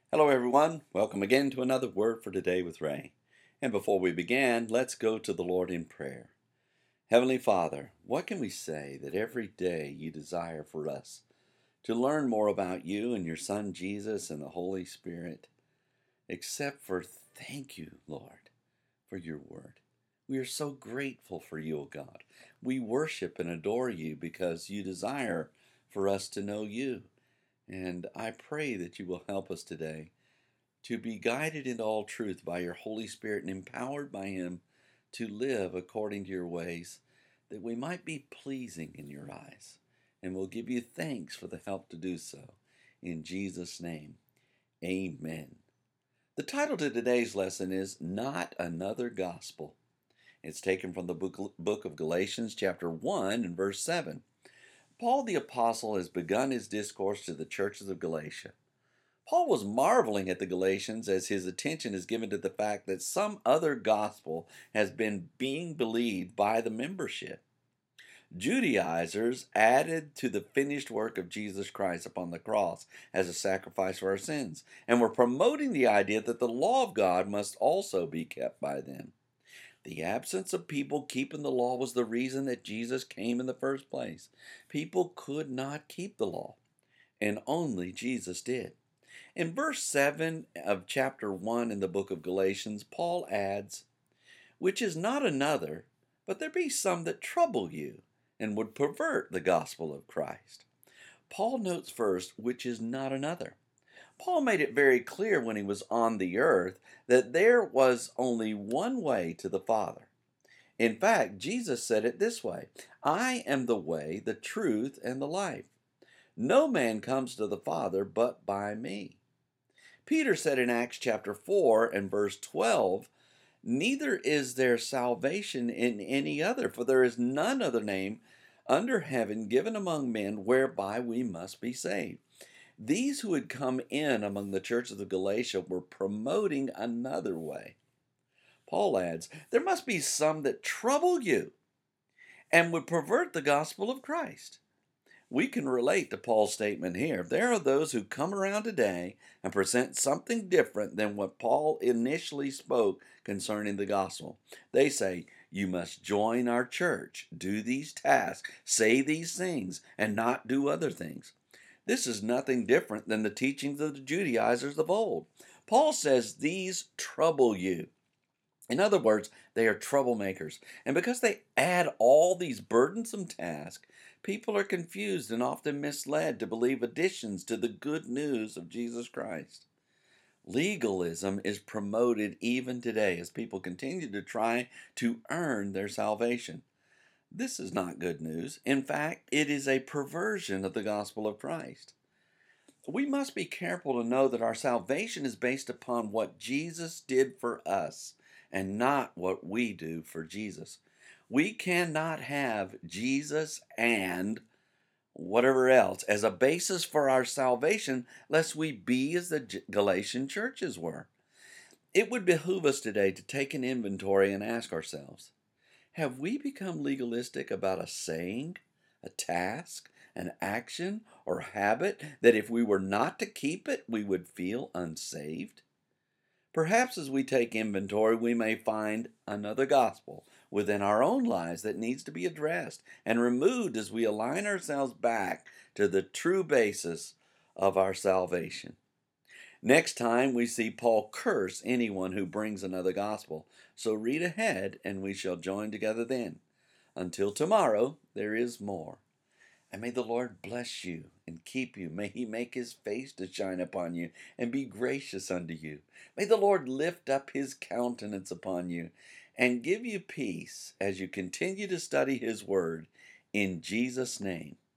Hello, everyone. Welcome again to another Word for Today with Ray. And before we begin, let's go to the Lord in prayer. Heavenly Father, what can we say that every day you desire for us to learn more about you and your Son Jesus and the Holy Spirit, except for thank you, Lord, for your Word. We are so grateful for you, O God. We worship and adore you because you desire for us to know you. And I pray that you will help us today to be guided into all truth by your Holy Spirit and empowered by him to live according to your ways, that we might be pleasing in your eyes. And we'll give you thanks for the help to do so. In Jesus' name, amen. The title to today's lesson is Not Another Gospel. It's taken from the book of Galatians, chapter 1 and verse 7. Paul the Apostle has begun his discourse to the churches of Galatia. Paul was marveling at the Galatians as his attention is given to the fact that some other gospel has been being believed by the membership. Judaizers added to the finished work of Jesus Christ upon the cross as a sacrifice for our sins, and were promoting the idea that the law of God must also be kept by them. The absence of people keeping the law was the reason that Jesus came in the first place. People could not keep the law, and only Jesus did. In verse 7 of chapter 1 in the book of Galatians, Paul adds, "Which is not another, but there be some that trouble you, and would pervert the gospel of Christ." Paul notes first, which is not another. Paul made it very clear when he was on the earth that there was only one way to the Father. In fact, Jesus said it this way, "I am the way, the truth, and the life. No man comes to the Father but by me." Peter said in Acts chapter 4 and verse 12, "Neither is there salvation in any other, for there is none other name under heaven given among men whereby we must be saved." These who had come in among the churches of Galatia were promoting another way. Paul adds, "There must be some that trouble you and would pervert the gospel of Christ." We can relate to Paul's statement here. There are those who come around today and present something different than what Paul initially spoke concerning the gospel. They say, "You must join our church, do these tasks, say these things, and not do other things." This is nothing different than the teachings of the Judaizers of old. Paul says these trouble you. In other words, they are troublemakers. And because they add all these burdensome tasks, people are confused and often misled to believe additions to the good news of Jesus Christ. Legalism is promoted even today as people continue to try to earn their salvation. This is not good news. In fact, it is a perversion of the gospel of Christ. We must be careful to know that our salvation is based upon what Jesus did for us and not what we do for Jesus. We cannot have Jesus and whatever else as a basis for our salvation, lest we be as the Galatian churches were. It would behoove us today to take an inventory and ask ourselves, have we become legalistic about a saying, a task, an action, or habit that if we were not to keep it, we would feel unsaved? Perhaps as we take inventory, we may find another gospel within our own lives that needs to be addressed and removed as we align ourselves back to the true basis of our salvation. Next time we see Paul curse anyone who brings another gospel, so read ahead and we shall join together then. Until tomorrow, there is more. And may the Lord bless you and keep you. May he make his face to shine upon you and be gracious unto you. May the Lord lift up his countenance upon you and give you peace as you continue to study his word. In Jesus' name,